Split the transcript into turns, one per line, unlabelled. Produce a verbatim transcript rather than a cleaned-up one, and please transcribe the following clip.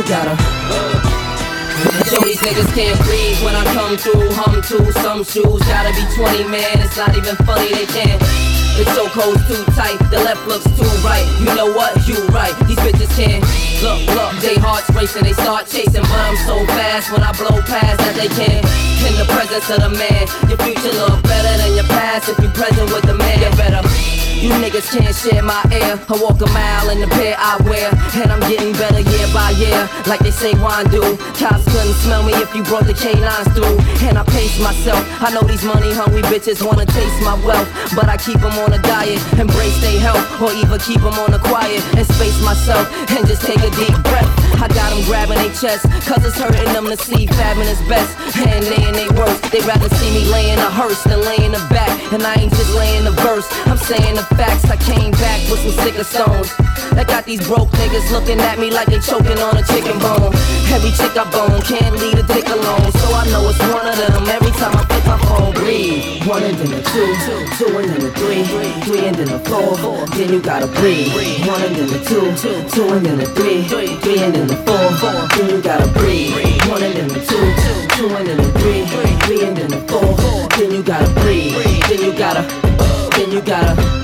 gotta. Show these niggas can't breathe when I come through. Hum to some shoes, gotta be twenty, man. It's not even funny, they can't. The chokehold's too tight, the left looks too right. You know what? You right. These bitches can't. Look, look, they hearts racing, they start chasing, but I'm so fast when I blow past that they can't. In the presence of the man, your future look better than your past if you present with the man. You better. You niggas can't share my air. I walk a mile in the pair I wear, and I'm getting better year by year, like they say wine do. Cops couldn't smell me if you brought the canines through. And I pace myself. I know these money hungry bitches wanna taste my wealth, but I keep them on a diet, embrace their health, or even keep them on the quiet and space myself and just take a deep breath. I got them grabbing their chest, cause it's hurting them to see fabbing is best. And they in they worst, they rather see me laying a hearse than laying the back. And I ain't just laying the verse, I'm saying the facts. I came back with some sicker stones that got these broke niggas looking at me like they choking on a chicken bone. Every chick I bone can't leave a dick alone, so I know it's one of them every time I pick my phone. Breathe. One and then the two, two and then the three, three and then the four, then you gotta breathe. One and then the two, two and then the three, three and then the four, then you gotta breathe. One and then the two, two and then the three, three and then the four, then you gotta breathe. Then you gotta, then you gotta